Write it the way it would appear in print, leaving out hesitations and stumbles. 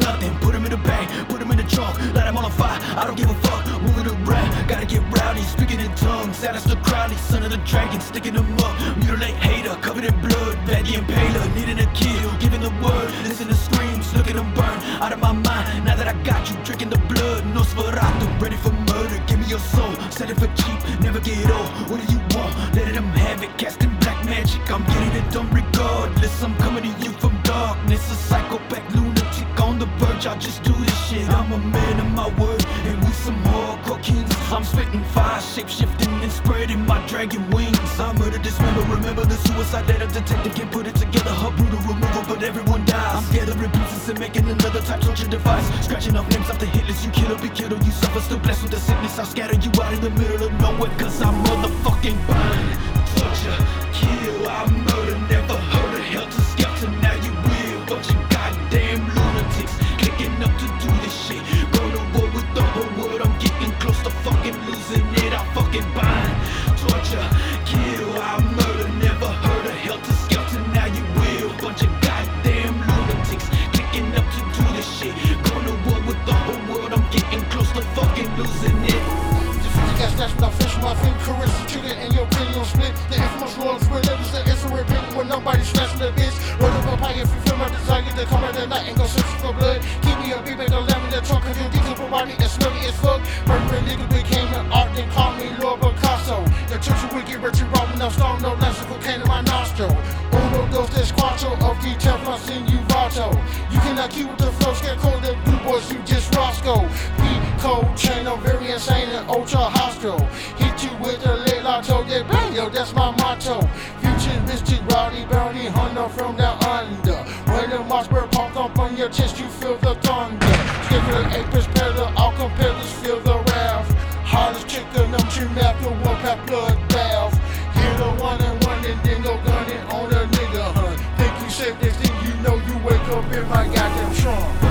nothing. Put him in the bag, put him in the trunk, light him on fire, I don't give a fuck. Moving around, gotta get rowdy, speaking in tongues. Alistair Crowley, son of the dragon, sticking them up. Mutilate hater, covered in blood. Bad the impaler, needing a kill, giving the word. Listen to screams, look at them burn. Out of my mind, now that I got you, drinking the blood. Nosferatu, ready for murder. Give me your soul, sell it for cheap, never get old. What do you want? Let them have it, casting black magic. I'm getting it done regardless. I'm coming to you from darkness. A psychopath lunatic on the verge. I just do this shit. I'm a man of my word, and we some hardcore kings. I'm spitting fire, shape-shifting and spreading my dragon wings. I murdered this member, remember the suicide letter. Detective can't put it together, her brutal removal, but everyone dies. I'm gathering pieces and making another type torture device. Scratching off names off the hit list. You kill or be killed or you suffer, still blessed with the sickness. I'll scatter you out in the middle of nowhere, cause I'm motherfucking blind. Torture, kill, I murder, never heard of helter-skelter. Now you will, bunch of goddamn lunatics clicking up to do this shit. Go to war with the whole world, I'm getting close to fucking losing it. I fucking bind. Torture, kill, I murder, never heard of helter-skelter. Now you will, bunch of goddamn lunatics clicking up to do this shit. Go to war with the whole world, I'm getting close to fucking losing it. Got snatched with fish, my finger caress the trigger and your opinion split. The infamous Lord Split levels the answer repeating when nobody snatching the bitch. Roll up a pie if you feel my desire to come out at night and go search for blood. Keep me a beat, make a lamb in the trunk of your decomposed body and smelly as fuck. Murdering nigga became an art, then call me Lord Picasso. The church will get rich and robbing up stone, no less of cocaine in my nostril. Uno, dos, tres, cuatro of the Teflon, sin you vato. You cannot keep with the flow, scare cold, the blue boys, you just Roscoe. Cold channel, very insane and ultra hostile. Hit you with a leg lotto, yeah, bang, yo, that's my motto. Futuristic, rowdy, bounty hunter from down under. When the Mossberg pump up on your chest, you feel the thunder. Skipper, apis, pedal, all competitors feel the wrath. Hardest chicken, them trim after one pack blood bath. Hit a one and then go gunning on a nigga hunt. Think you said this thing, you know you wake up in my goddamn trunk.